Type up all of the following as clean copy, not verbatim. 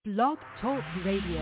Blog Talk Radio.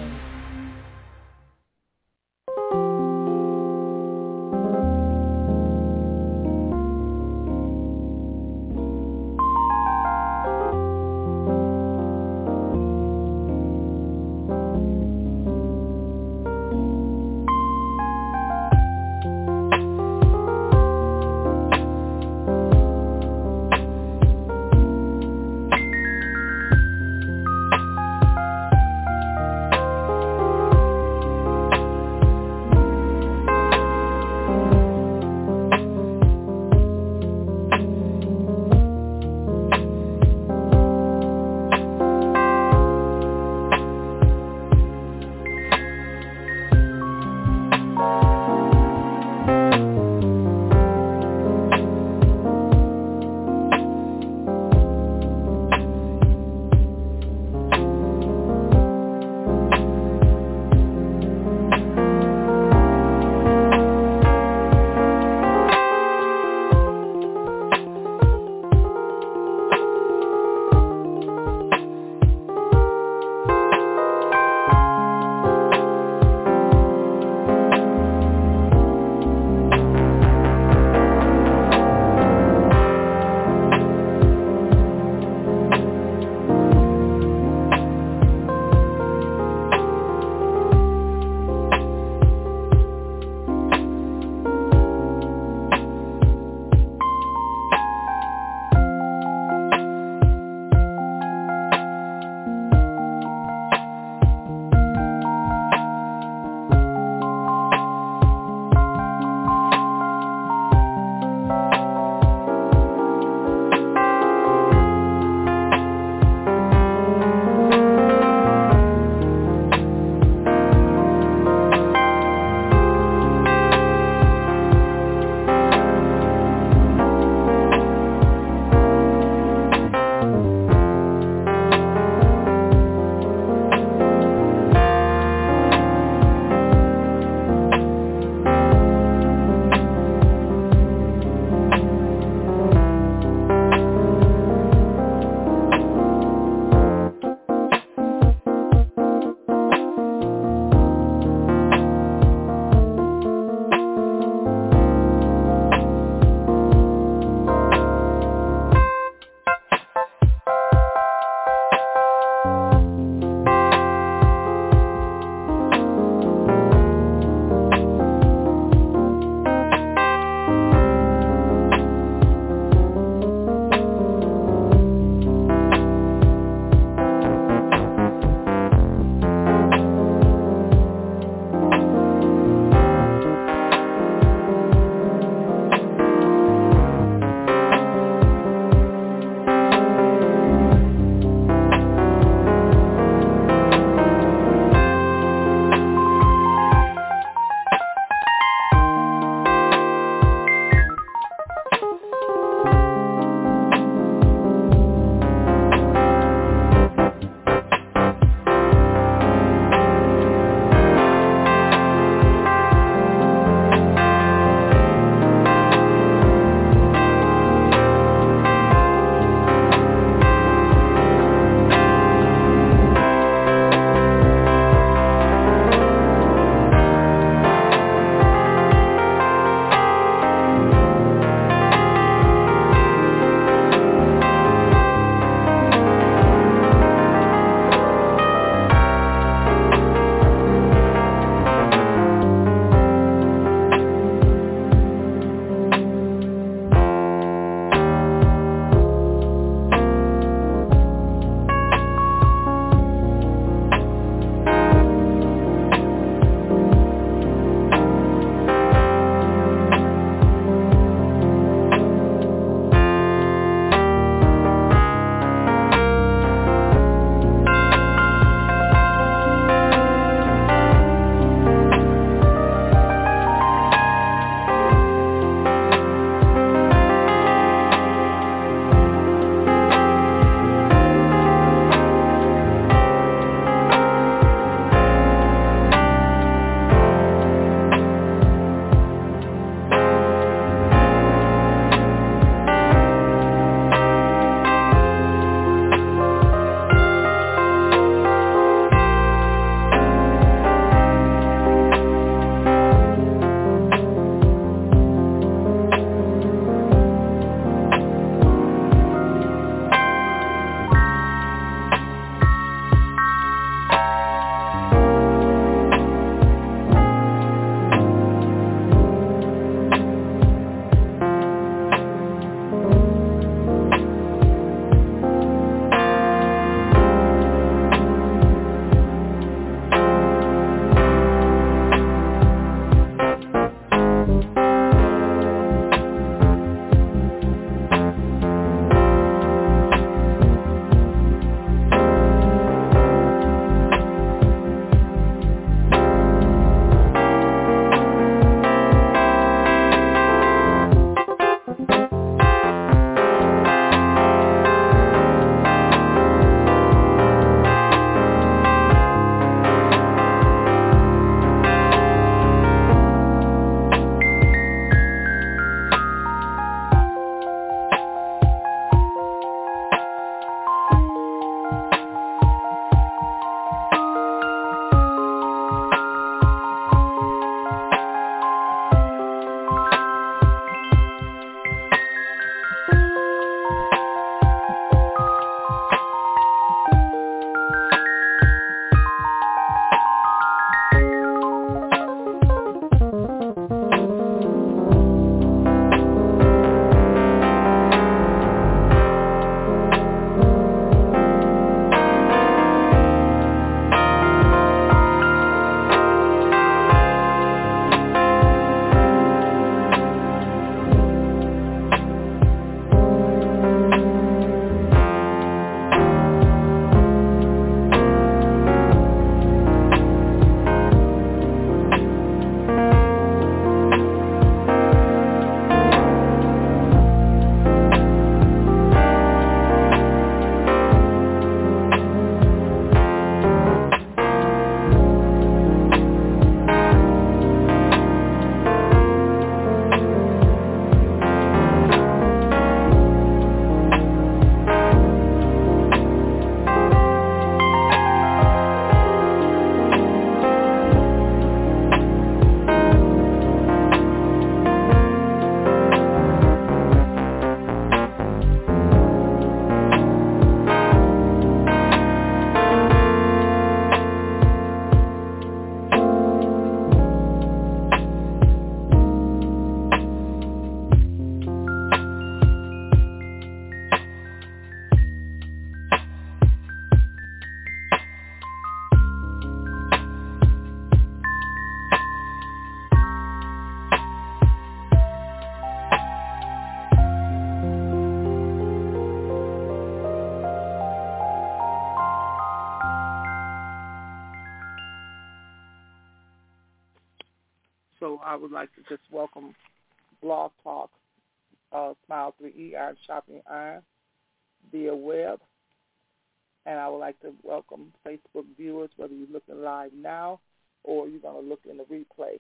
So I would like to just welcome Blog Talk, Smile 3E, Iron Shopping Iron, via web. And I would like to welcome Facebook viewers, whether you're looking live now or you're going to look in the replay.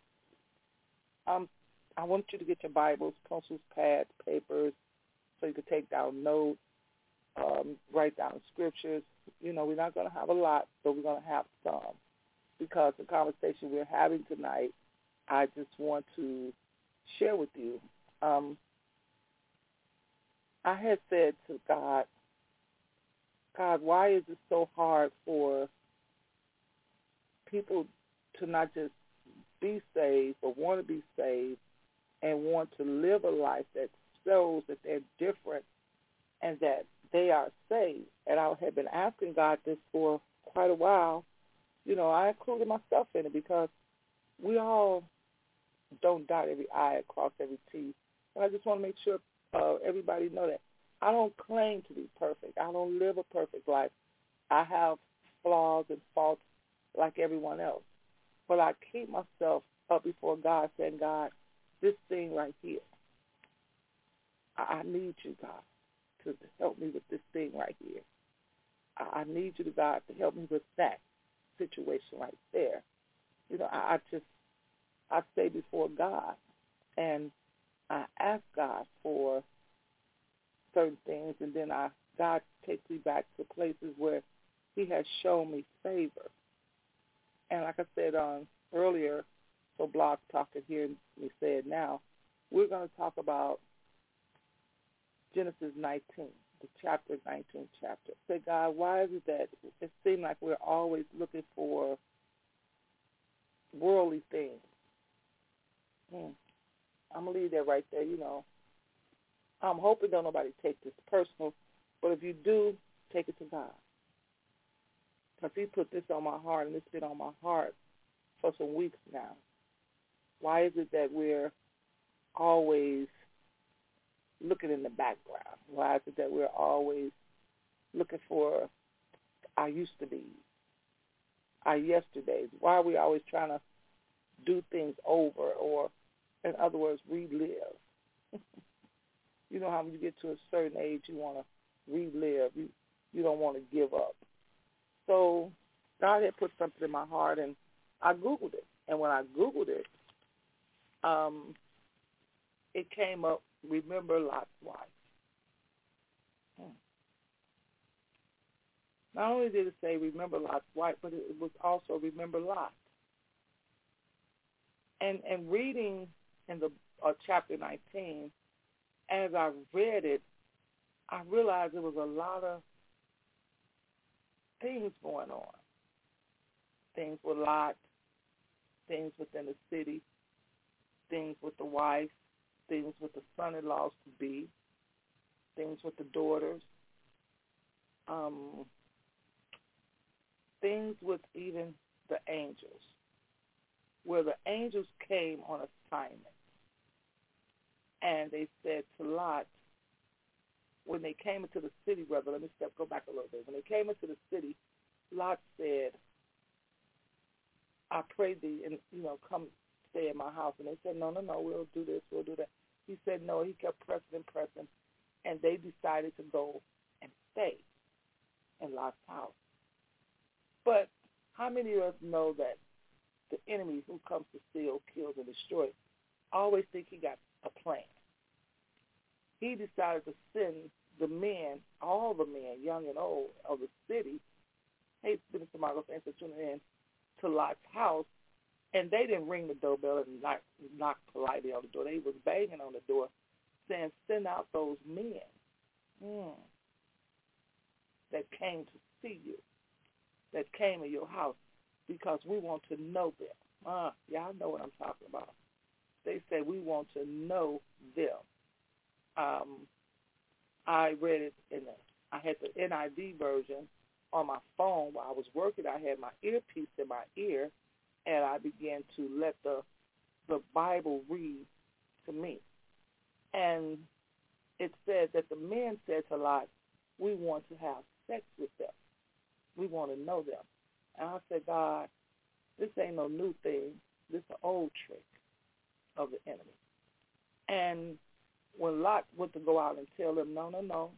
I want you to get your Bibles, pencils, pads, papers, so you can take down notes, write down scriptures. You know, we're not going to have a lot, but we're going to have some, because the conversation we're having tonight, I just want to share with you. I had said to God, why is it so hard for people to not just be saved, but want to be saved and want to live a life that shows that they're different and that they are saved? And I have been asking God this for quite a while. You know, I included myself in it, because we all don't dot every I and cross every T. And I just want to make sure everybody know that I don't claim to be perfect. I don't live a perfect life. I have flaws and faults like everyone else. But I keep myself up before God saying, God, this thing right here, I need you, God, to help me with this thing right here. I need you, God, to help me with that situation right there. You know, I stay before God, and I ask God for certain things, and then God takes me back to places where he has shown me favor. And like I said earlier, so Blog Talk can hear me say it now, we're going to talk about Genesis 19, the chapter 19 chapter. Say, God, why is it that it seems like we're always looking for worldly things? I'm going to leave that right there. You know, I'm hoping don't nobody take this personal, but if you do, take it to God. Because he put this on my heart, and it's been on my heart for some weeks now. Why is it that we're always looking in the background? Why is it that we're always looking for our used to be, our yesterdays? Why are we always trying to do things over, or, in other words, relive? You know how when you get to a certain age, you want to relive. You don't want to give up. So God had put something in my heart, and I Googled it. And when I Googled it, it came up, remember Lot's wife. Not only did it say remember Lot's wife, but it was also remember Lot. And reading in the chapter 19, as I read it, I realized there was a lot of things going on. Things with Lot, things within the city, things with the wife, things with the son-in-laws to be, things with the daughters, things with even the angels, where the angels came on assignment. And they said to Lot, when they came into the city, brother, let me go back a little bit. When they came into the city, Lot said, I pray thee, and, come stay in my house. And they said, no, we'll do this, we'll do that. He said no. He kept pressing, and they decided to go and stay in Lot's house. But how many of us know that the enemy who comes to steal, kill, and destroy always think he got a plan? He decided to send the men, all the men, young and old, of the city. Hey, Minister Margot, thanks for tuning in to Lot's house. And they didn't ring the doorbell and knock politely on the door. They was banging on the door saying, send out those men that came to see you, that came in your house, because we want to know them. Y'all know what I'm talking about. They said, we want to know them. I read it I had the NIV version on my phone while I was working. I had my earpiece in my ear, and I began to let the Bible read to me. And it said that the men said to Lot, we want to have sex with them. We want to know them. And I said, God, this ain't no new thing. This is an old trick. of the enemy. And when Lot went to go out and tell them, no,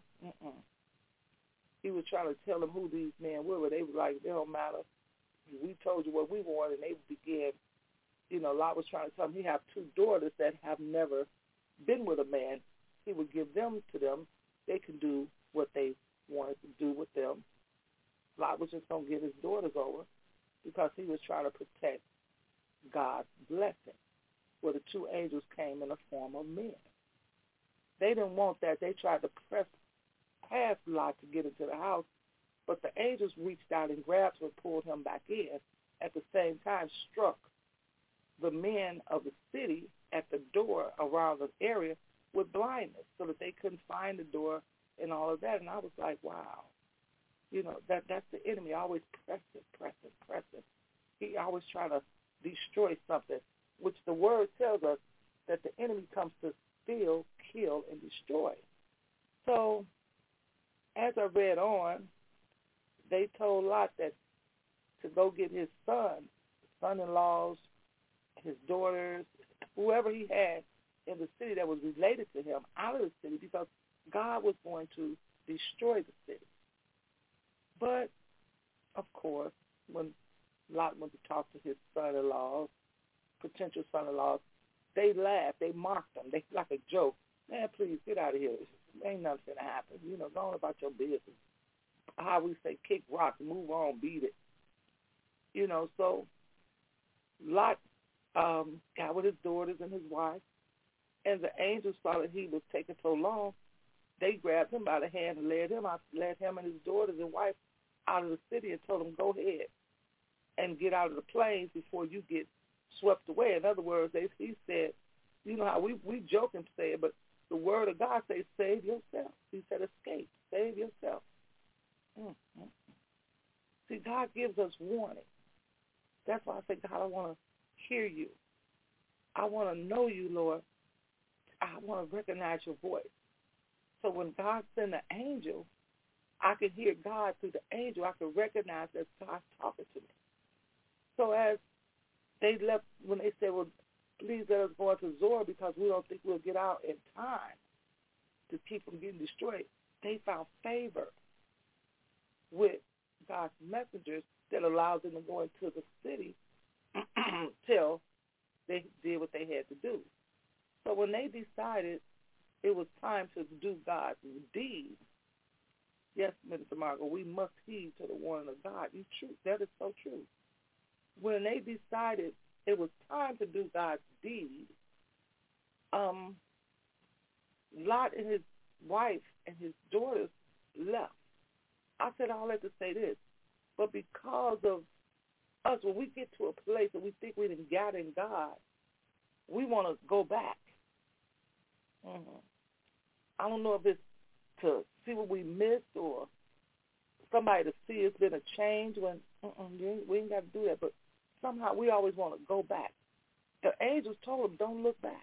he was trying to tell them who these men were, but they were like, they don't matter. We told you what we want, and they began, Lot was trying to tell them he have two daughters that have never been with a man. He would give them to them. They could do what they wanted to do with them. Lot was just going to give his daughters over because he was trying to protect God's blessing, where the two angels came in the form of men. They didn't want that. They tried to press past Lot to get into the house, but the angels reached out and grabbed him and pulled him back in. At the same time, struck the men of the city at the door around the area with blindness so that they couldn't find the door and all of that. And I was like, wow. That's the enemy, always pressing. He always trying to destroy something, which the word tells us that the enemy comes to steal, kill, and destroy. So as I read on, they told Lot that to go get his son-in-laws, his daughters, whoever he had in the city that was related to him out of the city, because God was going to destroy the city. But, of course, when Lot went to talk to his son-in-laws, potential son-in-laws, they laughed. They mocked him. They like a joke. Man, please, get out of here. Ain't nothing going to happen. Go on about your business. How we say, kick rocks, move on, beat it. So Lot got with his daughters and his wife, and the angels saw that he was taking so long, they grabbed him by the hand and led him and his daughters and wife out of the city and told him, go ahead and get out of the plains before you get swept away. In other words, he said, how we joke and say it, but the word of God says, save yourself. He said, escape, save yourself. Mm-hmm. See, God gives us warning. That's why I say, God, I want to hear you. I want to know you, Lord. I want to recognize your voice. So when God sent an angel, I could hear God through the angel. I could recognize that God's talking to me. So as they left, when they said, well, please let us go into Zoar because we don't think we'll get out in time to keep from getting destroyed, they found favor with God's messengers that allows them to go into the city till they did what they had to do. So when they decided it was time to do God's deed, yes, Minister Margot, we must heed to the warning of God. It's true. That is so true. When they decided it was time to do God's deed, Lot and his wife and his daughters left. I said all that to say this, but because of us, when we get to a place that we think we done got in God, we want to go back. Mm-hmm. I don't know if it's to see what we missed or somebody to see it's been a change when we ain't got to do that, but somehow we always want to go back. The angels told him, don't look back.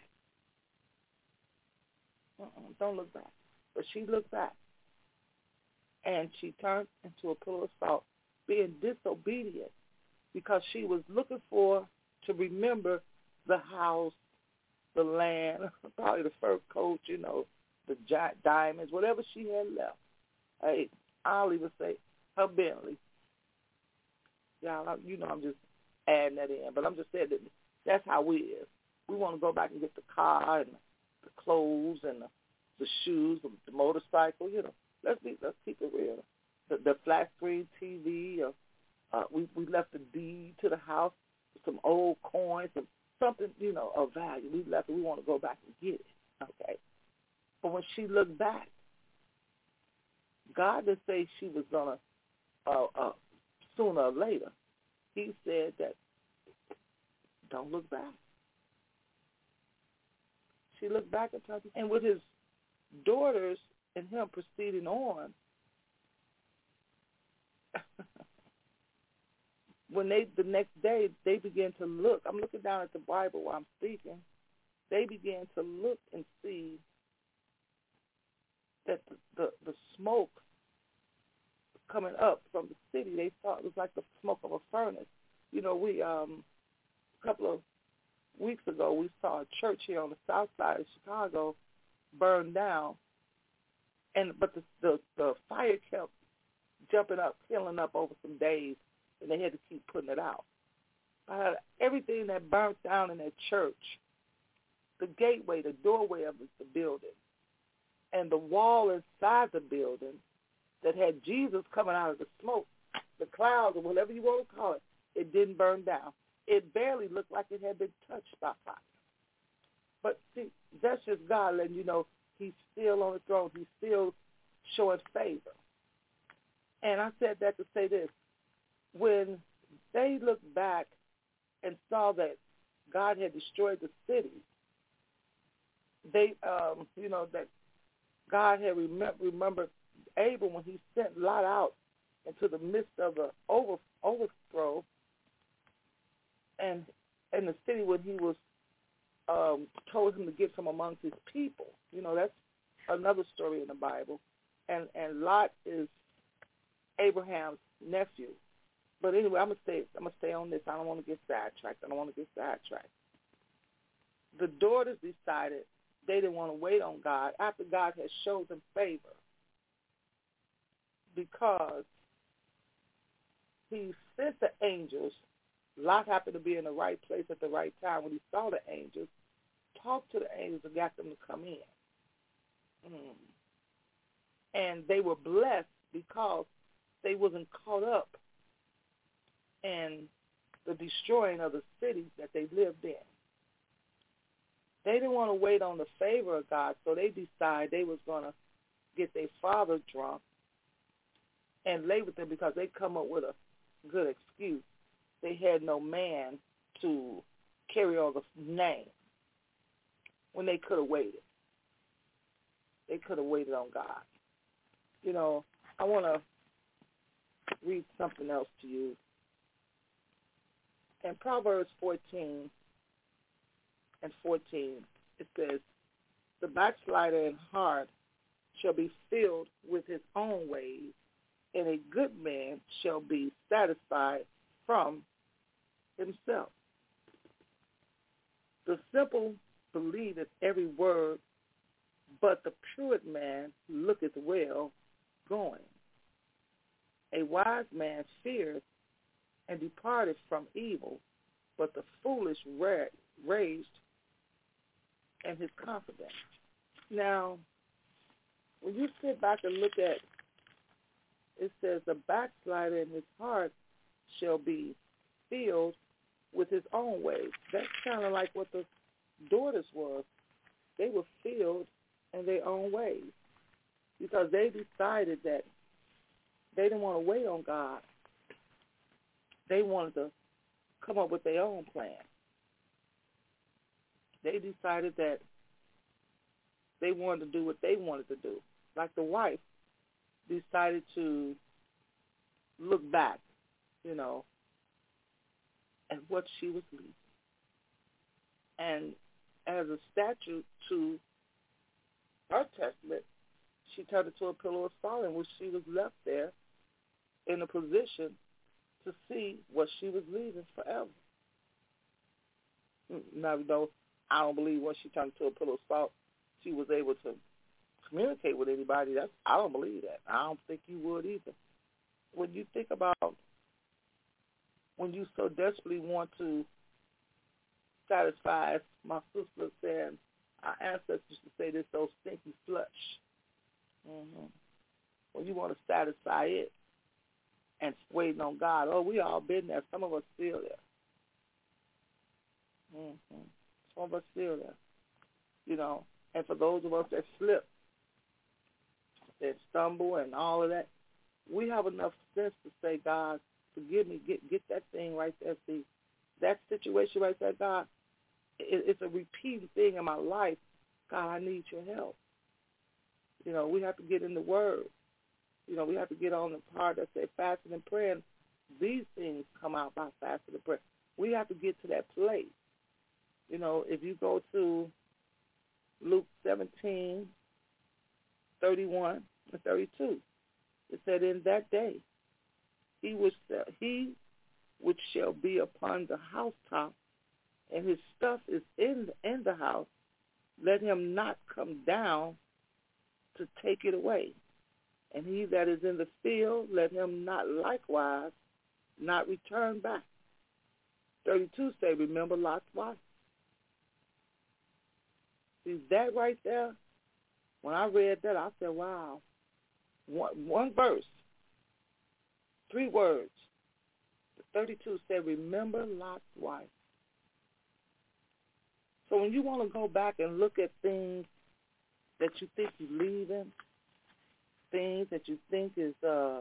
Don't look back. But she looked back, and she turned into a pillar of salt, being disobedient because she was looking to remember the house, the land, probably the fur coat, the diamonds, whatever she had left. Hey, I'll even say her Bentley. Y'all, I'm just adding that in, but I'm just saying that that's how we is. We want to go back and get the car and the clothes and the shoes, the motorcycle. Let's keep it real. The flat screen TV. We left the deed to the house, some old coins, and something of value. We left it. We want to go back and get it. Okay. But when she looked back, God didn't say she was gonna sooner or later. He said that don't look back. She looked back at her, and with his daughters and him proceeding on, when the next day they began to look, I'm looking down at the Bible while I'm speaking, they began to look and see that the smoke coming up from the city, they thought it was like the smoke of a furnace. We a couple of weeks ago, we saw a church here on the south side of Chicago burn down, but the fire kept jumping up, killing up over some days, and they had to keep putting it out. Everything that burnt down in that church, the gateway, the doorway of the building, and the wall inside the building that had Jesus coming out of the smoke, the clouds, or whatever you want to call it, it didn't burn down. It barely looked like it had been touched by fire. But see, that's just God letting you know he's still on the throne. He's still showing favor. And I said that to say this. When they looked back and saw that God had destroyed the city, they, that God had remembered Abram when he sent Lot out into the midst of the overthrow and in the city when he was told him to get from amongst his people. That's another story in the Bible. And Lot is Abraham's nephew. But anyway, I'm gonna stay on this. I don't want to get sidetracked. The daughters decided they didn't want to wait on God after God had showed them favor, because he sent the angels. Lot happened to be in the right place at the right time when he saw the angels, talked to the angels and got them to come in. And they were blessed because they wasn't caught up in the destroying of the cities that they lived in. They didn't want to wait on the favor of God, so they decided they was going to get their father drunk and lay with them because they come up with a good excuse. They had no man to carry on the name when they could have waited. They could have waited on God. I want to read something else to you. In Proverbs 14:14, it says, "The backslider in heart shall be filled with his own ways, and a good man shall be satisfied from himself. The simple believeth every word, but the prudent man looketh well going. A wise man feareth and departed from evil, but the foolish raged in his confidence." Now, when you sit back and look at it, says the backslider in his heart shall be filled with his own ways. That's kind of like what the daughters were. They were filled in their own ways because they decided that they didn't want to wait on God. They wanted to come up with their own plan. They decided that they wanted to do what they wanted to do. Like the wife decided to look back, at what she was leaving. And as a statute to her testament, she turned it to a pillow of salt in which she was left there in a position to see what she was leaving forever. Now, I don't believe once she turned to a pillow of salt, she was able to communicate with anybody. I don't believe that. I don't think you would either. When you think about when you so desperately want to satisfy, as my sister said, our ancestors used to say this, those stinky slush. When you want to satisfy it and waiting on God, we all been there. Some of us still there. Some of us still there. And for those of us that slip, that stumble and all of that, we have enough sense to say, God, forgive me, get that thing right there. See, that situation right there, God, it's a repeating thing in my life. God, I need your help. We have to get in the Word. We have to get on the part that say fasting and praying. These things come out by fasting and prayer. We have to get to that place. If you go to Luke 17:31 and 32, it said, "In that day, he which shall be upon the housetop and his stuff is in the house, let him not come down to take it away. And he that is in the field, let him not likewise not return back. 32 say, remember Lot's wife. See, that right there, when I read that, I said, wow. One verse, 3 words. 32 said, remember Lot's wife. So when you want to go back and look at things that you think you're leaving, things that you think is, oh,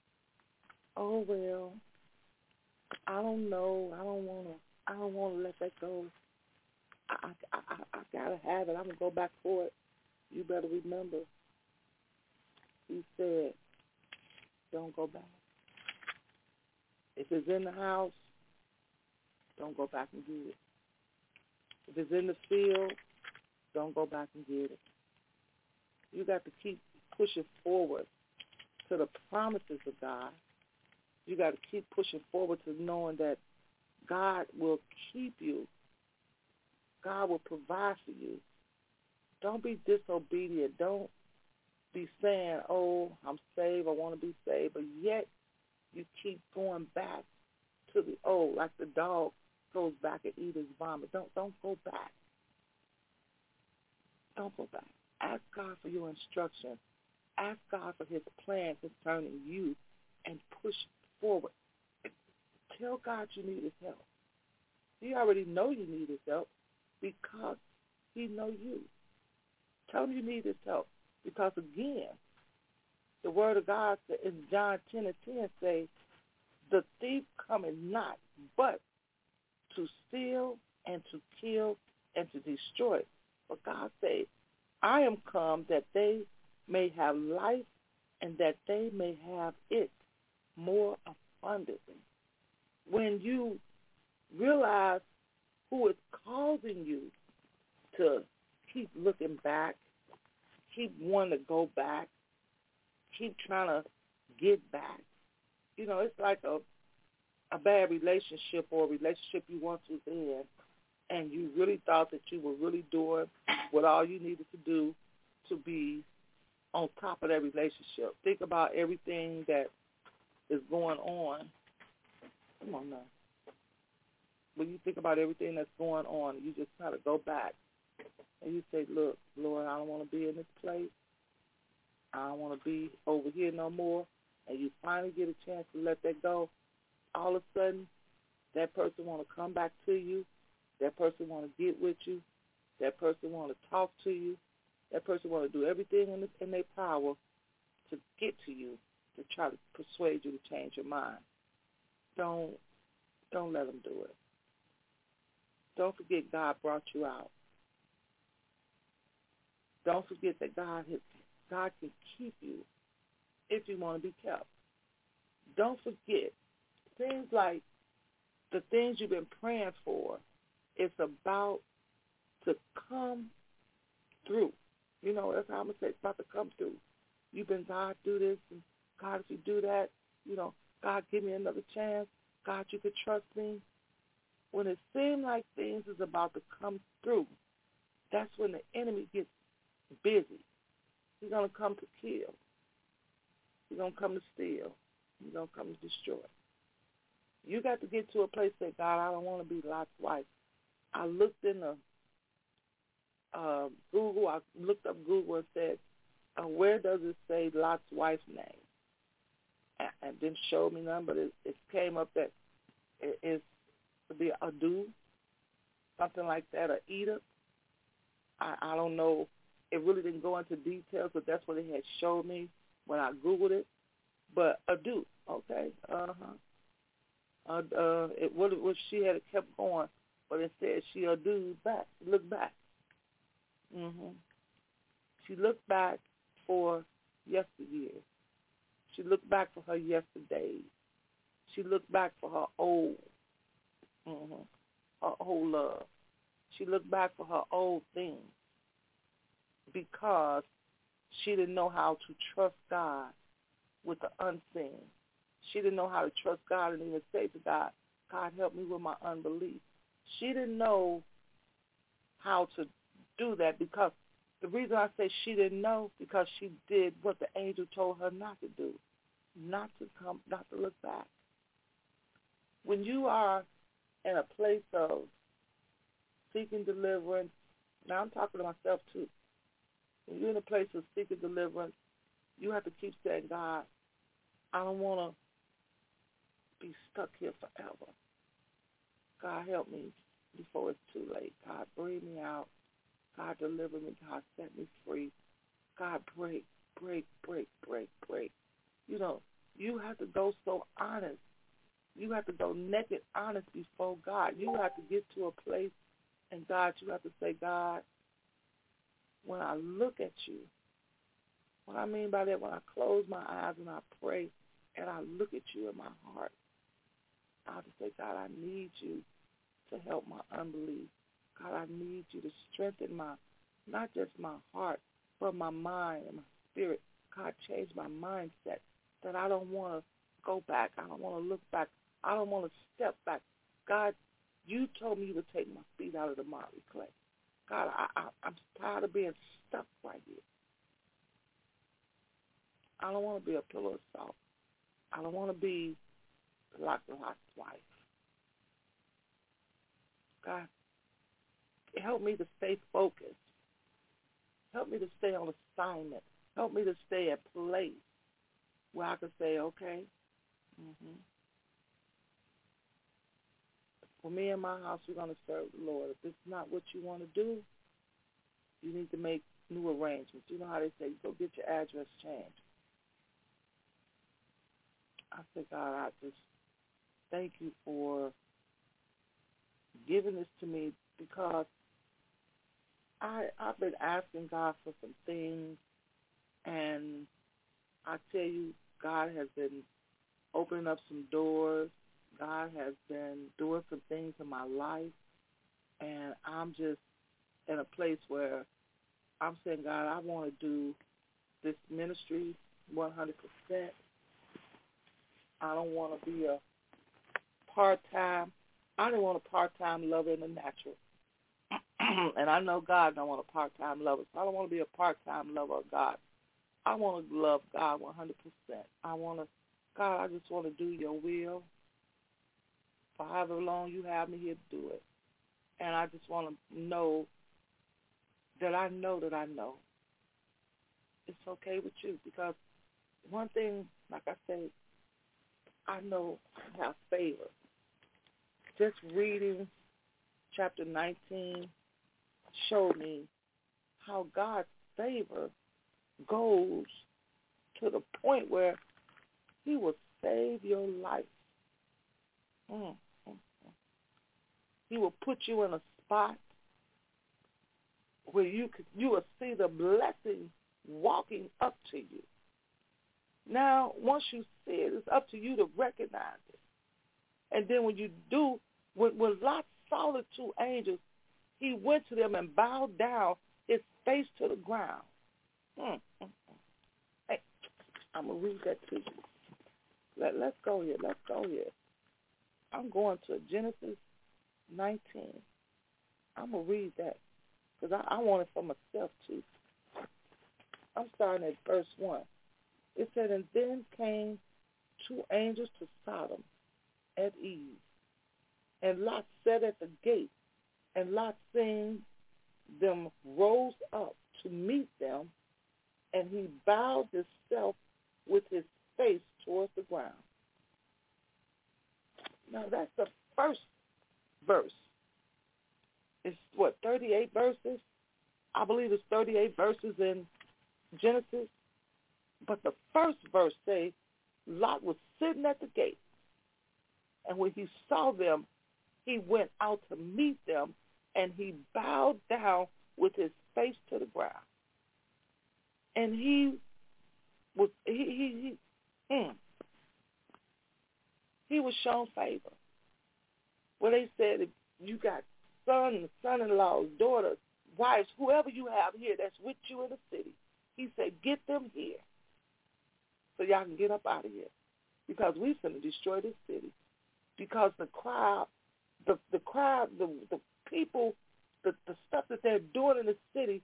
well, I don't know. I don't want to let that go. I gotta have it. I'm gonna go back for it. You better remember. He said, don't go back. If it's in the house, don't go back and get it. If it's in the field, don't go back and get it. You got to keep pushing forward to the promises of God. You got to keep pushing forward to knowing that God will keep you. God will provide for you. Don't be disobedient. Don't be saying, oh, I'm saved, I want to be saved, but yet you keep going back to the old, like the dog goes back and eats his vomit. Don't go back. Don't go back. Ask God for your instruction. Ask God for his plan concerning you and push forward. Tell God you need his help. He already know you need his help because he know you. Tell him you need his help because, again, the word of God in John 10:10 say, the thief cometh not but to steal and to kill and to destroy. But God say, I am come that they may have life and that they may have it more abundantly. When you realize who is causing you to keep looking back, keep wanting to go back, keep trying to get back. You know, it's like a bad relationship or a relationship you once was in, and you really thought that you were really doing what all you needed to do to be on top of that relationship. Think about everything that is going on. Come on now. When you think about everything that's going on, you just kind of go back and you say, look, Lord, I don't want to be in this place. I don't want to be over here no more. And you finally get a chance to let that go. All of a sudden, that person want to come back to you. That person want to get with you. That person want to talk to you. That person want to do everything in their power to get to you, to try to persuade you to change your mind. Don't let them do it. Don't forget God brought you out. Don't forget that God can keep you if you want to be kept. Don't forget, things like the things you've been praying for, it's about to come through. You know, that's how I'm going to say it's about to come through. You've been, God, do this, and God, if you do that, you know, God, give me another chance. God, you could trust me. When it seems like things is about to come through, that's when the enemy gets busy. He's going to come to kill. He's going to come to steal. He's going to come to destroy. You got to get to a place that, God, I don't want to be Lot's wife. I looked in the Google. I looked up Google and said, where does it say Lot's wife's name? And didn't show me none, but it came up that it's to be Adu, something like that, or Edith. I don't know. It really didn't go into details, but that's what it had showed me when I Googled it. But Adu, okay, what she had kept going, but it said she Adu back, look back. She looked back for yesteryear. She looked back for her yesterdays. She looked back for her old love. She looked back for her old things because she didn't know how to trust God with the unseen. She didn't know how to trust God and even say to God, God, help me with my unbelief. She didn't know how to do that, because the reason I say she didn't know, because she did what the angel told her not to do, not to look back. When you are in a place of seeking deliverance, now I'm talking to myself too. When you're in a place of seeking deliverance, you have to keep saying, God, I don't want to be stuck here forever. God, help me before it's too late. God, bring me out. God, deliver me. God, set me free. God, break. You know, you have to go so honest. You have to go naked honest before God. You have to get to a place, and God, you have to say, God, when I look at you, what I mean by that, when I close my eyes and I pray and I look at you in my heart, I have to say, God, I need you to help my unbelief. God, I need you to strengthen not just my heart, but my mind and my spirit. God, change my mindset that I don't want to go back. I don't want to look back. I don't want to step back. God, you told me to take my feet out of the miry clay. God, I'm tired of being stuck right here. I don't want to be a pillar of salt. I don't want to be like Lot's wife. God, help me to stay focused. Help me to stay on assignment. Help me to stay at place where I can say, okay, for me and my house, we're going to serve the Lord. If it's not what you want to do, you need to make new arrangements. You know how they say, go get your address changed. I say, God, I just thank you for giving this to me, because I've been asking God for some things, and I tell you, God has been opening up some doors. God has been doing some things in my life, and I'm just in a place where I'm saying, God, I want to do this ministry 100%. I don't want to be a part-time. I don't want a part-time lover in the natural. And I know God don't want a part-time lover, so I don't want to be a part-time lover of God. I want to love God 100%. God, I just want to do your will for however long you have me here to do it. And I just want to know that I know it's okay with you, because one thing, like I say, I know I have favor. Just reading chapter 19 showed me how God's favor goes to the point where he will save your life. He will put you in a spot where you will see the blessing walking up to you. Now, once you see it, it's up to you to recognize it. And then when you do, when Lot saw the two angels, he went to them and bowed down his face to the ground. Hey, I'm going to read that to you. Let's go here. I'm going to Genesis 19. I'm going to read that because I want it for myself too. I'm starting at verse 1. It said, and then came two angels to Sodom at eve, and Lot sat at the gate, and Lot seeing them rose up to meet them, and he bowed himself with his face towards the ground. Now that's the first verse. It's 38 verses? I believe it's 38 verses in Genesis. But the first verse says Lot was sitting at the gate, and when he saw them, he went out to meet them, and he bowed down with his face to the ground. And he was shown favor. Well, they said if you got sons, son-in-laws, daughters, wives, whoever you have here that's with you in the city, he said, get them here so y'all can get up out of here, because we're going to destroy this city, because the crowd the crowd, the people, the stuff that they're doing in the city.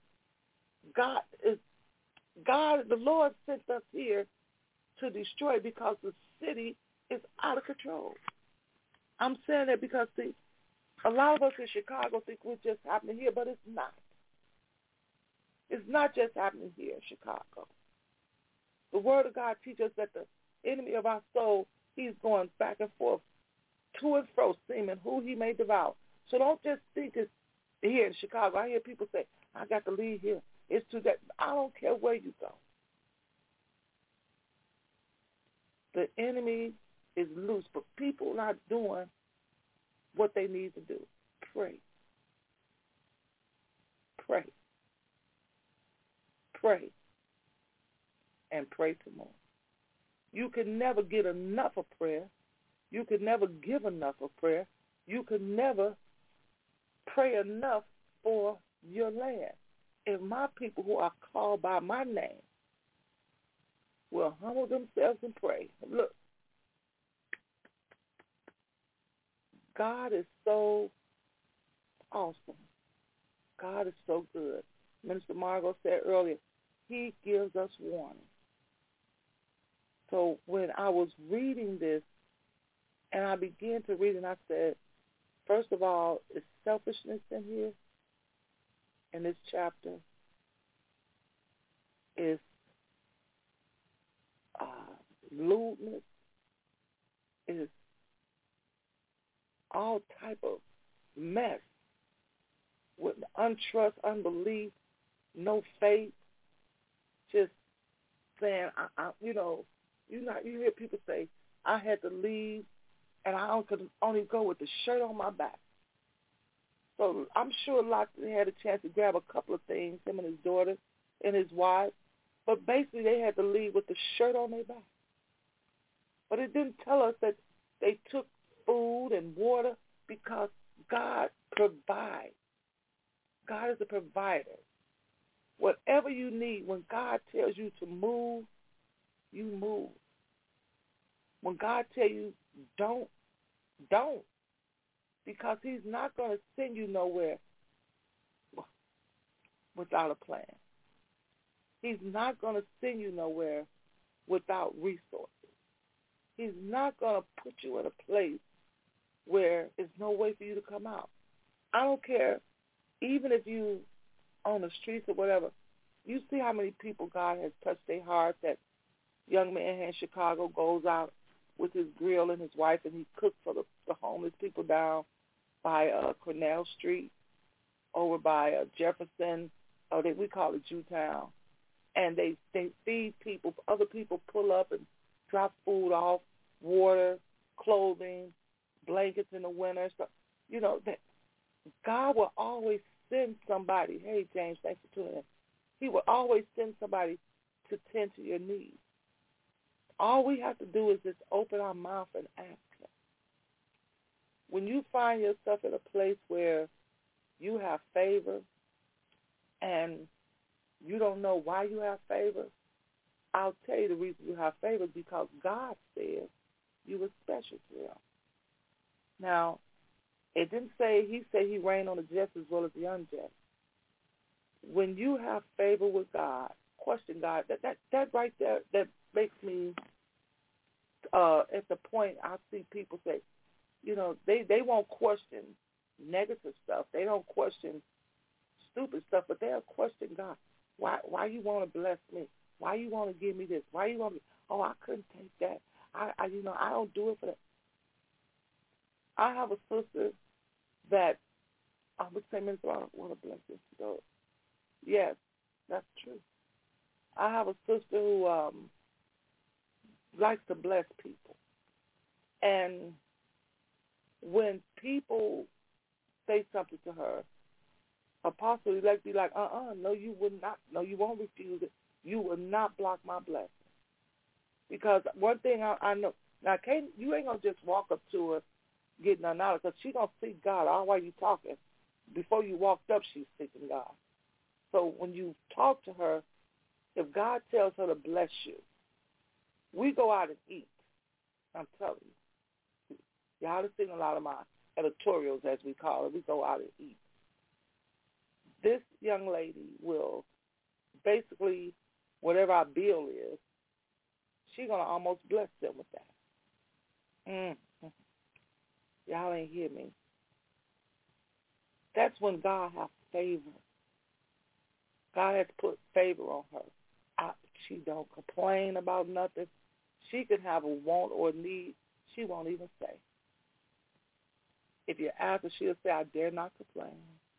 The Lord sent us here to destroy because the city is out of control. I'm saying that because, see, a lot of us in Chicago think we're just happening here, but it's not. It's not just happening here in Chicago. The Word of God teaches us that the enemy of our soul, he's going back and forth, to and fro, seeming who he may devour. So don't just think it's here in Chicago. I hear people say, I got to leave here. It's too that. I don't care where you go. The enemy is loose, but people not doing what they need to do. Pray. Pray. Pray. And pray some more. You can never get enough of prayer. You can never give enough of prayer. You can never pray enough for your land. If my people who are called by my name will humble themselves and pray. Look, God is so awesome. God is so good. Minister Margot said earlier, he gives us warning. So when I was reading this, and I began to read, and I said, first of all, is selfishness in here, in this chapter? Is lewdness? Is all type of mess with untrust, unbelief, no faith, just saying, you hear people say, I had to leave, and I could only go with the shirt on my back. So I'm sure Lot had a chance to grab a couple of things, him and his daughter and his wife, but basically they had to leave with the shirt on their back. But it didn't tell us that they took food and water because God provides. God is a provider. Whatever you need, when God tells you to move, you move. When God tells you don't. Because he's not going to send you nowhere without a plan. He's not going to send you nowhere without resources. He's not going to put you in a place where there's no way for you to come out. I don't care, even if you on the streets or whatever, you see how many people God has touched their hearts. That young man here in Chicago goes out with his grill and his wife, and he cooks for the homeless people down by Cornell Street, over by Jefferson, we call it Jewtown. And they feed people. Other people pull up and drop food off, water, clothing, blankets in the winter. So, that God will always send somebody. Hey, James, thanks for tuning in. He will always send somebody to tend to your needs. All we have to do is just open our mouth and ask him. When you find yourself in a place where you have favor and you don't know why you have favor, I'll tell you the reason you have favor is because God said you were special to him. Now, it didn't say, he said he reigned on the just as well as the unjust. When you have favor with God, question God, that right there, that makes me, at the point I see people say, they won't question negative stuff. They don't question stupid stuff, but they'll question God. Why you want to bless me? Why you want to give me this? Why you want me? Oh, I couldn't take that. I don't do it for that. I have a sister that I would say, Minister, I want to bless this. So, yes, that's true. I have a sister who likes to bless people. And when people say something to her, Apostle elect be like, no, you would not. No, you won't refuse it. You will not block my blessing. Because one thing I know, now you ain't going to just walk up to her, get nothing out of her, because she's going to seek God all while you talking. Before you walked up, she's seeking God. So when you talk to her, if God tells her to bless you, we go out and eat. I'm telling you. Y'all have seen a lot of my editorials, as we call it. We go out and eat. This young lady will basically, whatever our bill is, she's going to almost bless them with that. Y'all ain't hear me. That's when God has favor. God has put favor on her. She don't complain about nothing. She can have a want or a need. She won't even say. If you ask her, she'll say, I dare not complain.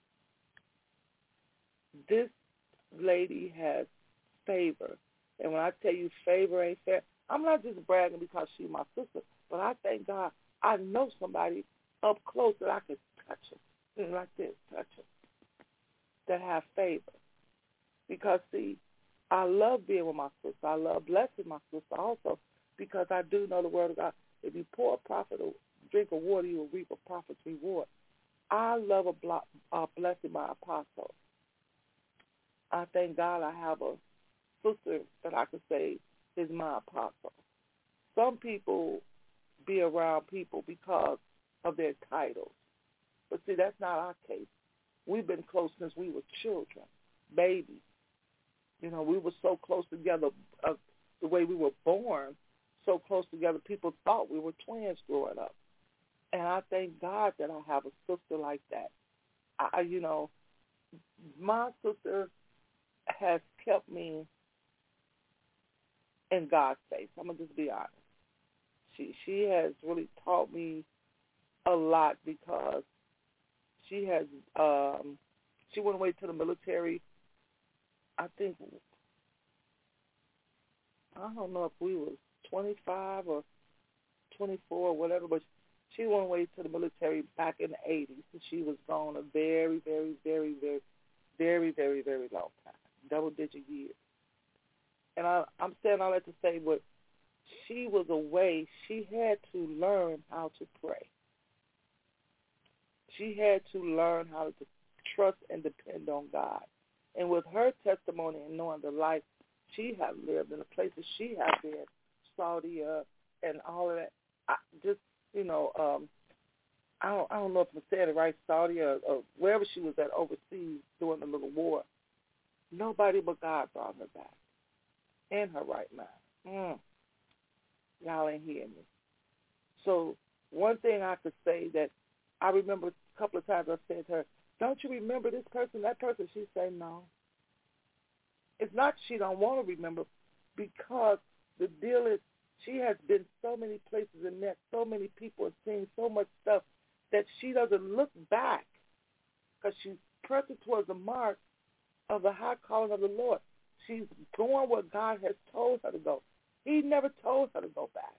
This lady has favor. And when I tell you favor ain't fair, I'm not just bragging because she's my sister, but I thank God I know somebody up close that I can touch her, like this, touch her, that have favor. Because, see, I love being with my sister. I love blessing my sister also because I do know the word of God. If you pour a prophet a drink of water, you will reap a prophet's reward. I love a blessing my apostle. I thank God I have a sister that I could say is my apostle. Some people be around people because of their titles. But see, that's not our case. We've been close since we were children, babies. You know, we were so close together, the way we were born, so close together, people thought we were twins growing up. And I thank God that I have a sister like that. My sister has kept me in God's face. I'm going to just be honest. She has really taught me a lot because she has, she went away to the military, I think, I don't know if we was 25 or 24 or whatever, but she went away to the military back in the 80s, and she was gone a very, very, very, very, very, very, very long time, double-digit years. And I'm saying all that to say, but she was away. She had to learn how to pray. She had to learn how to trust and depend on God. And with her testimony and knowing the life she had lived in the places she had been, Saudi and all of that, I don't know if I'm saying it right, Saudi or wherever she was at overseas during the little war. Nobody but God brought her back in her right mind. Y'all ain't hearing me. So one thing I could say that I remember a couple of times I said to her, don't you remember this person, that person? She said, no. It's not she don't want to remember, because the deal is she has been so many places and met so many people and seen so much stuff that she doesn't look back because she's pressing towards the mark of the high calling of the Lord. She's going where God has told her to go. He never told her to go back.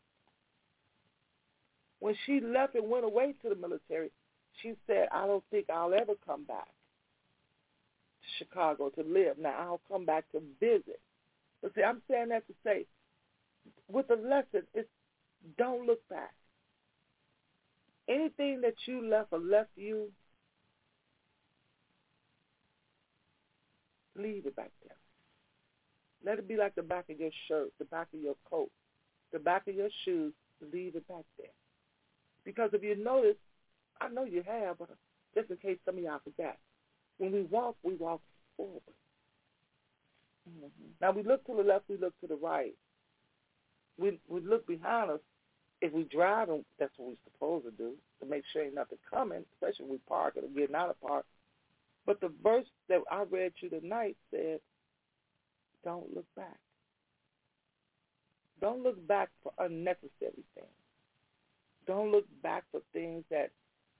When she left and went away to the military, she said, I don't think I'll ever come back to Chicago to live. Now, I'll come back to visit. But see, I'm saying that to say, with the lesson, it's don't look back. Anything that you left or left you, leave it back there. Let it be like the back of your shirt, the back of your coat, the back of your shoes. Leave it back there. Because if you notice, I know you have, but just in case some of y'all forgot, when we walk forward. Now, we look to the left, we look to the right. We look behind us. If we drive, and that's what we're supposed to do, to make sure ain't nothing coming, especially when we park or getting out of park. But the verse that I read you tonight said, don't look back. Don't look back for unnecessary things. Don't look back for things that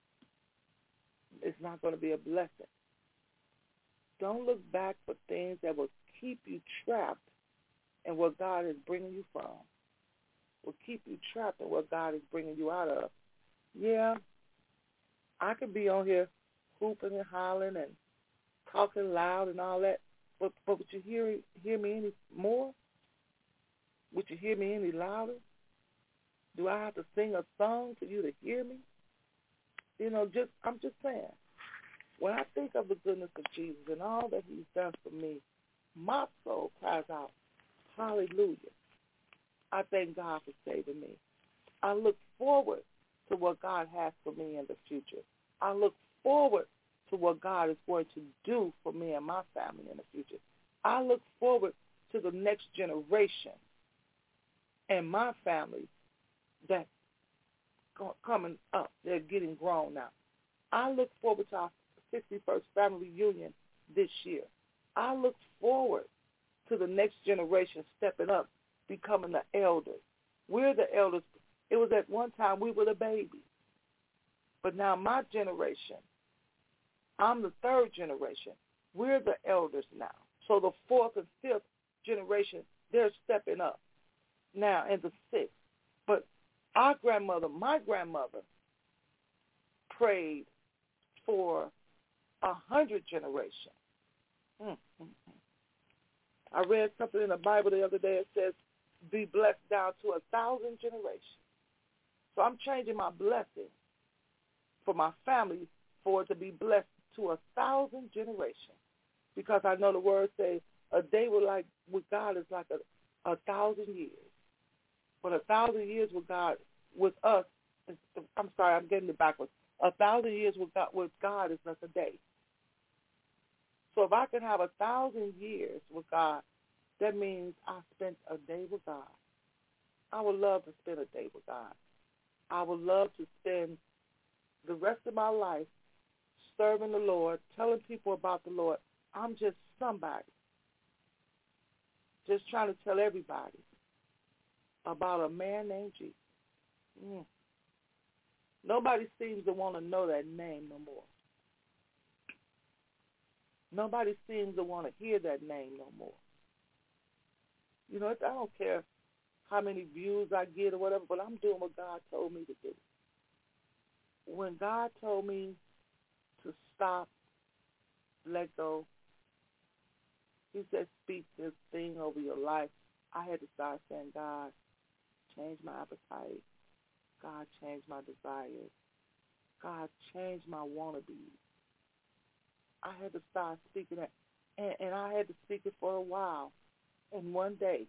is not going to be a blessing. Don't look back for things that will keep you trapped in what God is bringing you from. Will keep you trapped in what God is bringing you out of. Yeah, I could be on here hooping and hollering and talking loud and all that, but would you hear me any more? Would you hear me any louder? Do I have to sing a song for you to hear me? I'm just saying. When I think of the goodness of Jesus and all that he's done for me, my soul cries out, hallelujah. I thank God for saving me. I look forward to what God has for me in the future. I look forward to what God is going to do for me and my family in the future. I look forward to the next generation and my family that's coming up. They're getting grown now. I look forward to our 61st family reunion this year. I look forward to the next generation stepping up, becoming the elders. We're the elders. It was at one time we were the baby. But now my generation, I'm the third generation. We're the elders now. So the fourth and fifth generation, they're stepping up now, and the sixth. But our grandmother, my grandmother, prayed for 100 generations. I read something in the Bible the other day. It says, be blessed down to 1,000 generations. So I'm changing my blessing for my family for it to be blessed to 1,000 generations. Because I know the word says a day with God is like 1,000 years. But 1,000 years with God, with us, I'm sorry, I'm getting it backwards. 1,000 years with God is like a day. So if I can have 1,000 years with God, that means I spent a day with God. I would love to spend a day with God. I would love to spend the rest of my life serving the Lord, telling people about the Lord. I'm just somebody, just trying to tell everybody about a man named Jesus. Nobody seems to want to know that name no more. Nobody seems to want to hear that name no more. You know, I don't care how many views I get or whatever, but I'm doing what God told me to do. When God told me to stop, let go, he said, speak this thing over your life. I had to start saying, God, change my appetite. God, change my desires. God, change my wannabes. I had to start speaking that. And I had to speak it for a while. And one day,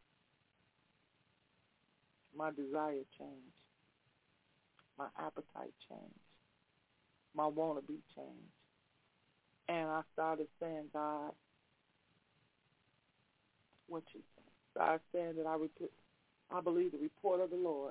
my desire changed. My appetite changed. My wannabe changed. And I started saying, God, what you say? Started saying that I believe the report of the Lord.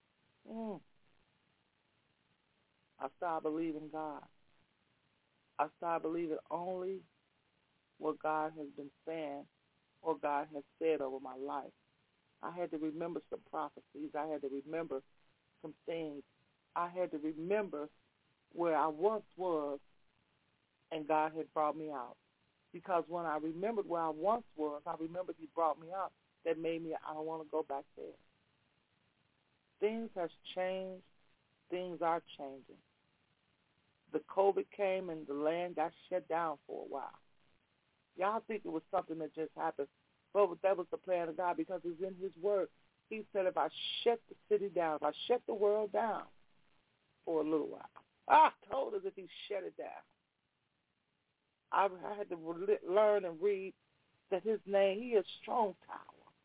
I started believing God. I started believing only what God has been saying or God has said over my life. I had to remember some prophecies. I had to remember some things. I had to remember where I once was and God had brought me out. Because when I remembered where I once was, I remembered he brought me out. That made me, I don't want to go back there. Things have changed. Things are changing. The COVID came and the land got shut down for a while. Y'all think it was something that just happened. But that was the plan of God because it's in his word. He said if I shut the city down, if I shut the world down for a little while, I told us if he shut it down. I had to learn and read that his name, he is strong tower.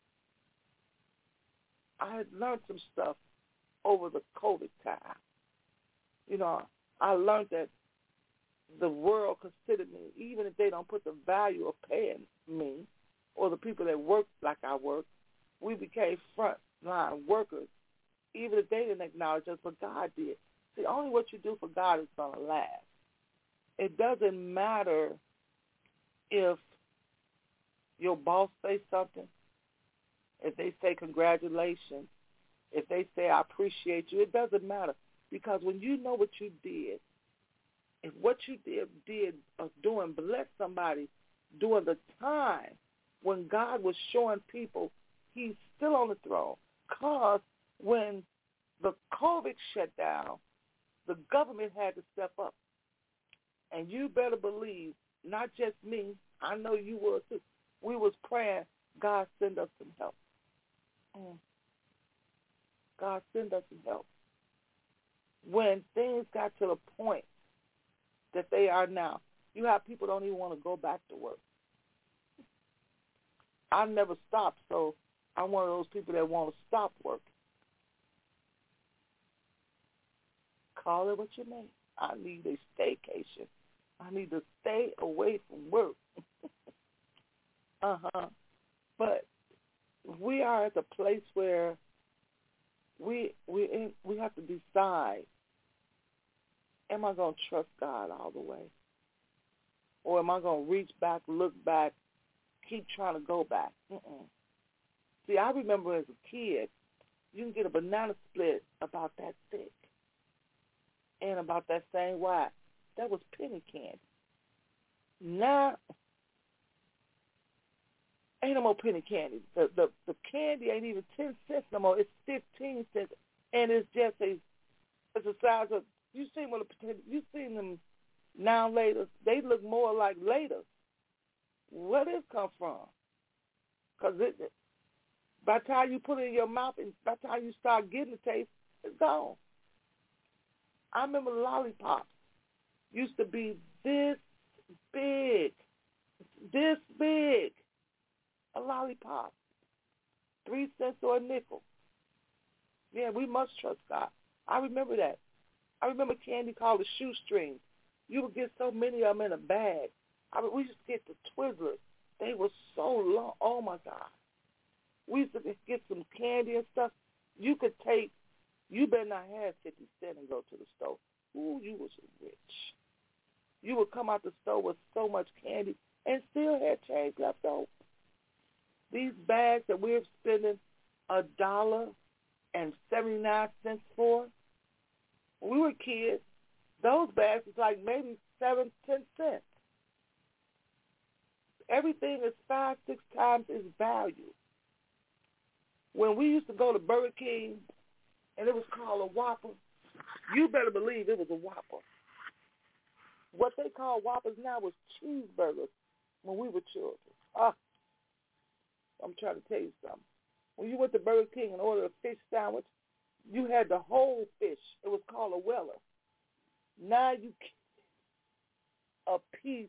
I had learned some stuff over the COVID time. You know, I learned that the world considered me, even if they don't put the value of paying me or the people that work like I work, we became front-line workers, even if they didn't acknowledge us, but God did. See, only what you do for God is going to last. It doesn't matter if your boss says something, if they say congratulations, if they say I appreciate you, it doesn't matter. Because when you know what you did, if what you did of doing bless somebody during the time when God was showing people he's still on the throne, because when the COVID shut down, the government had to step up. And you better believe, not just me, I know you were too, we was praying, God send us some help. God send us some help. When things got to the point that they are now, you have people don't even want to go back to work. I never stopped, so I'm one of those people that want to stop working. Call it what you may. I need a staycation. I need to stay away from work. But we are at the place where we have to decide, am I going to trust God all the way? Or am I going to reach back, look back, keep trying to go back? See, I remember as a kid, you can get a banana split about that thick and about that same wide. That was penny candy. Now, ain't no more penny candy. The candy ain't even 10 cents no more. It's 15 cents, and it's just it's the size of, you seen them now later. They look more like later. Where did it come from? Because by the time you put it in your mouth and by the time you start getting the taste, it's gone. I remember lollipops used to be this big, a lollipop, 3 cents or a nickel. Yeah, we must trust God. I remember that. I remember candy called the shoestrings. You would get so many of them in a bag. We used to get the Twizzlers. They were so long. Oh, my God. We used to get some candy and stuff. You better not have 50 cents and go to the store. Ooh, you was rich. You would come out the store with so much candy and still had change left over. These bags that we're spending $1.79 for, when we were kids, those bags was like maybe 7, 10 cents. Everything is 5, 6 times its value. When we used to go to Burger King and it was called a Whopper, you better believe it was a Whopper. What they call Whoppers now was cheeseburgers when we were children. I'm trying to tell you something. When you went to Burger King and ordered a fish sandwich, you had the whole fish. It was called a Weller. Now you a piece.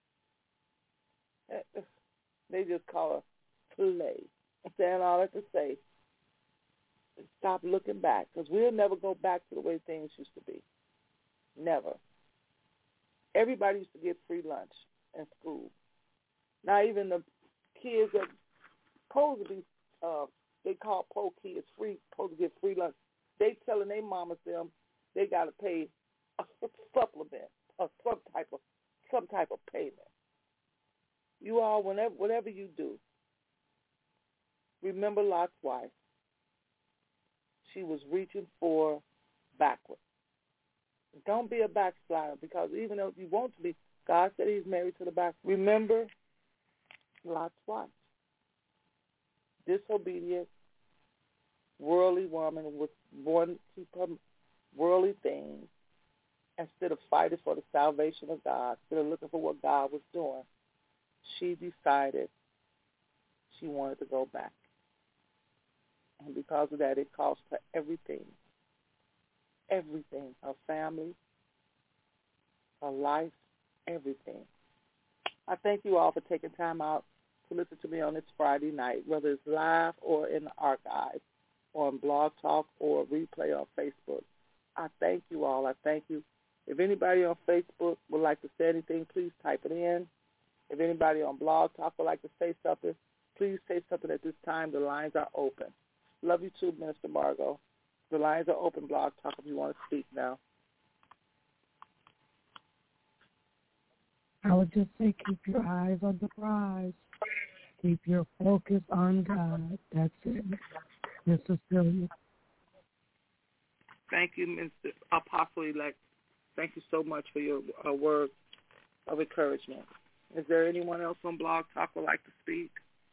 They just call a fillet. I'm saying all that to say, stop looking back, because we'll never go back to the way things used to be. Never. Everybody used to get free lunch in school. Now even the kids that supposed to be, they call poor kids supposed to get free lunch, they telling their mamas them they got to pay a supplement or some type of payment. You all, whatever you do, remember Lot's wife. She was reaching for backward. Don't be a backslider, because even though you want to be, God said he's married to the back. Remember Lot's wife. Disobedient, worldly woman was born to keep her worldly things instead of fighting for the salvation of God, instead of looking for what God was doing. She decided she wanted to go back. And because of that, it cost her everything. Everything. Her family, her life, everything. I thank you all for taking time out to listen to me on this Friday night, whether it's live or in the archive, or on Blog Talk or replay on Facebook. I thank you all. I thank you. If anybody on Facebook would like to say anything, please type it in. If anybody on Blog Talk would like to say something, please say something at this time. The lines are open. Love you too, Minister Margot. The lines are open, Blog Talk, if you want to speak now. I would just say keep your eyes on the prize. Keep your focus on God. That's it. This is Sylvia. Thank you, Mr. Apostle-elect. Thank you so much for your word of encouragement. Is there anyone else on Blog Talk who would like to speak?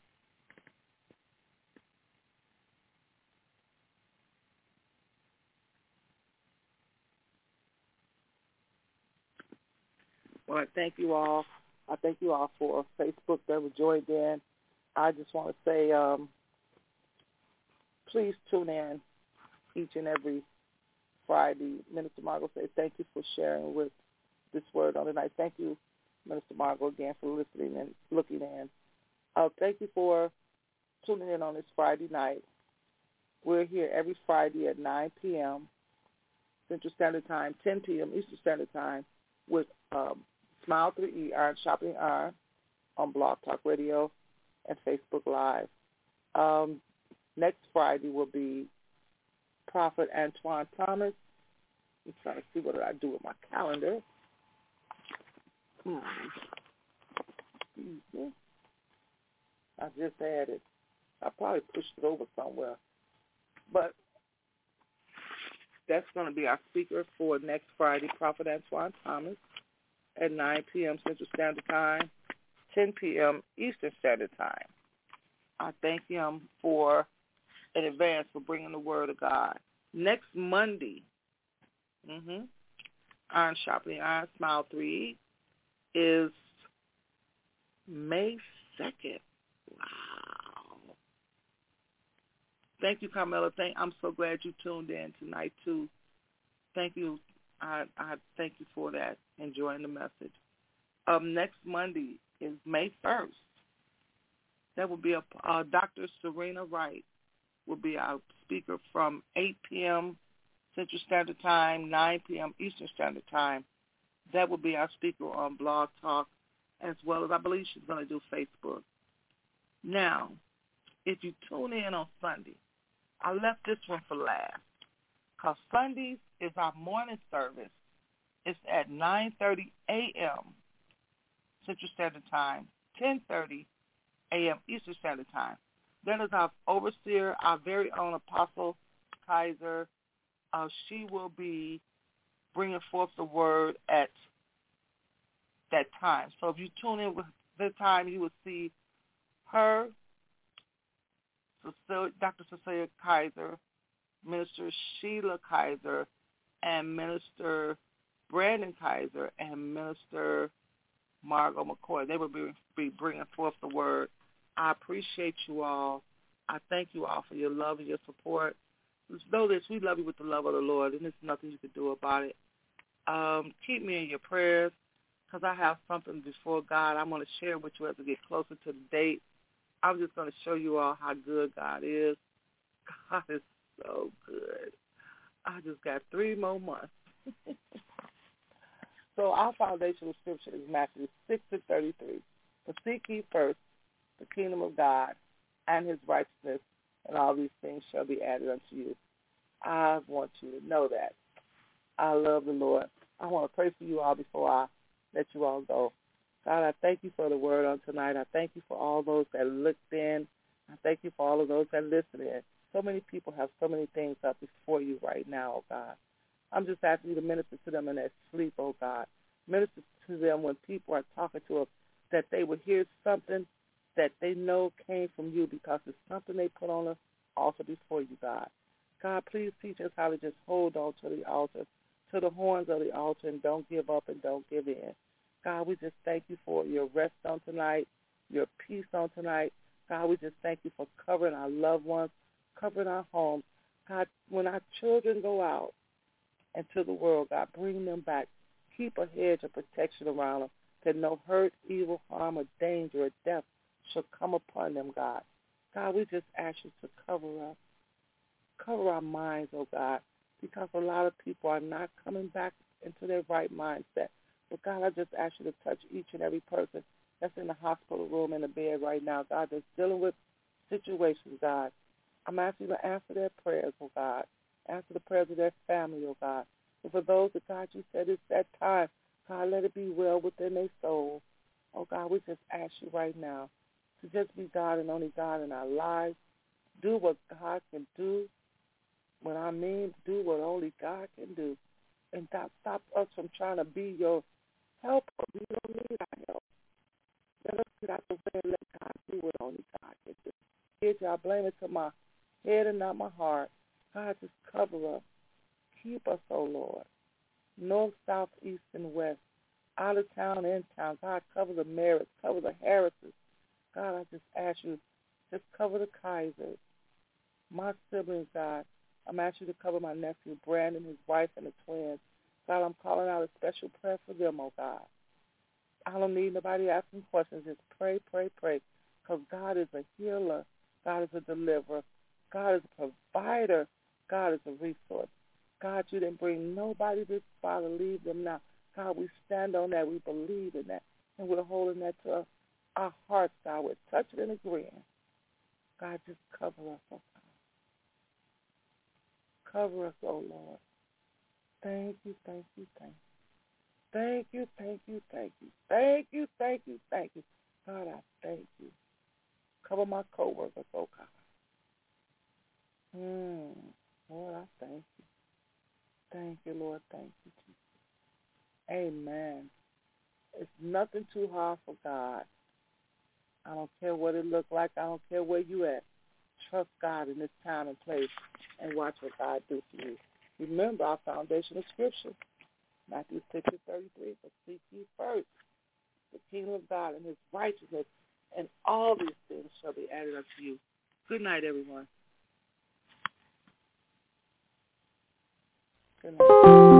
Well, I thank you all. I thank you all for Facebook that were joined in. I just want to say, please tune in each and every Friday. Minister Margot said thank you for sharing with this word on tonight. Thank you, Minister Margot, again for listening and looking in. Thank you for tuning in on this Friday night. We're here every Friday at 9 p.m. Central Standard Time, 10 p.m. Eastern Standard Time with Smile 3E, Iron Shopping Iron on Blog Talk Radio and Facebook Live. Next Friday will be Prophet Antoine Thomas. I'm trying to see what I do with my calendar. I just had it. I probably pushed it over somewhere. But that's going to be our speaker for next Friday, Prophet Antoine Thomas, at 9 p.m. Central Standard Time, 10 p.m. Eastern Standard Time. I thank him in advance for bringing the Word of God. Next Monday, Iron Shopping Iron Smile 3 is May 2nd. Wow. Thank you, Carmela. I'm so glad you tuned in tonight, too. Thank you. I thank you for that, enjoying the message. Next Monday is May 1st. That will be Dr. Serena Wright will be our speaker from 8 p.m. Central Standard Time, 9 p.m. Eastern Standard Time. That will be our speaker on Blog Talk, as well as I believe she's going to do Facebook. Now, if you tune in on Sunday, I left this one for last because Sundays is our morning service. It's at 9:30 a.m. Central Standard Time, 10:30 a.m. Eastern Standard Time. Then is our overseer, our very own Apostle Kaiser. She will be bringing forth the word at that time. So if you tune in with the time, you will see her, Dr. Cecilia Kaiser, Minister Sheila Kaiser, and Minister Brandon Kaiser, and Minister Margot McCoy. They will be bringing forth the word. I appreciate you all. I thank you all for your love and your support. Just know this, we love you with the love of the Lord, and there's nothing you can do about it. Keep me in your prayers because I have something before God I'm going to share with you as we get closer to the date. I'm just going to show you all how good God is. God is so good. I just got 3 more months. So our foundational scripture is Matthew 6:33. But seek ye first the kingdom of God and his righteousness, and all these things shall be added unto you. I want you to know that. I love the Lord. I want to pray for you all before I let you all go. God, I thank you for the word on tonight. I thank you for all those that looked in. I thank you for all of those that listened in. So many people have so many things up before you right now, oh God. I'm just asking you to minister to them in their sleep, oh God. Minister to them when people are talking to them, that they would hear something that they know came from you because it's something they put on the altar before you, God. God, please teach us how to just hold on to the altar, to the horns of the altar, and don't give up and don't give in. God, we just thank you for your rest on tonight, your peace on tonight. God, we just thank you for covering our loved ones, covering our homes. God, when our children go out into the world, God, bring them back. Keep a hedge of protection around them that no hurt, evil, harm, or danger, or death shall come upon them, God. God, we just ask you to cover us. Cover our minds, oh God, because a lot of people are not coming back into their right mindset. But God, I just ask you to touch each and every person that's in the hospital room, in the bed right now, God, that's dealing with situations, God. I'm asking you to answer their prayers, oh God. Answer the prayers of their family, oh God. And for those that, God, you said it's that time, God, let it be well within their soul. Oh God, we just ask you right now to just be God and only God in our lives. Do what God can do. When I mean do what only God can do. And God, stop us from trying to be your helper. We don't need our help. Let us get out the way and let God do what only God can do. Kids, y'all blame it to my head and not my heart. God, just cover us. Keep us, oh Lord. North, south, east, and west. Out of town, in town. God, cover the Merritts, cover the Harrises. God, I just ask you, just cover the Kaisers. My siblings, God, I'm asking you to cover my nephew, Brandon, his wife, and the twins. God, I'm calling out a special prayer for them, oh God. I don't need nobody asking questions. Just pray, pray, pray. Because God is a healer. God is a deliverer. God is a provider. God is a resource. God, you didn't bring nobody this far to leave them now. God, we stand on that. We believe in that. And we're holding that to our hearts, God. We're touching and agreeing. God, just cover us, oh God. Cover us, oh Lord. Thank you, thank you, thank you. Thank you, thank you, thank you. Thank you, thank you, thank you. God, I thank you. Cover my co-workers, oh God. Lord, I thank you. Thank you, Lord. Thank you, Jesus. Amen. It's nothing too hard for God. I don't care what it looks like. I don't care where you at. Trust God in this time and place and watch what God do for you. Remember our foundational scripture, Matthew 6:33, but seek ye first the kingdom of God and his righteousness, and all these things shall be added unto you. Good night, everyone. Good night.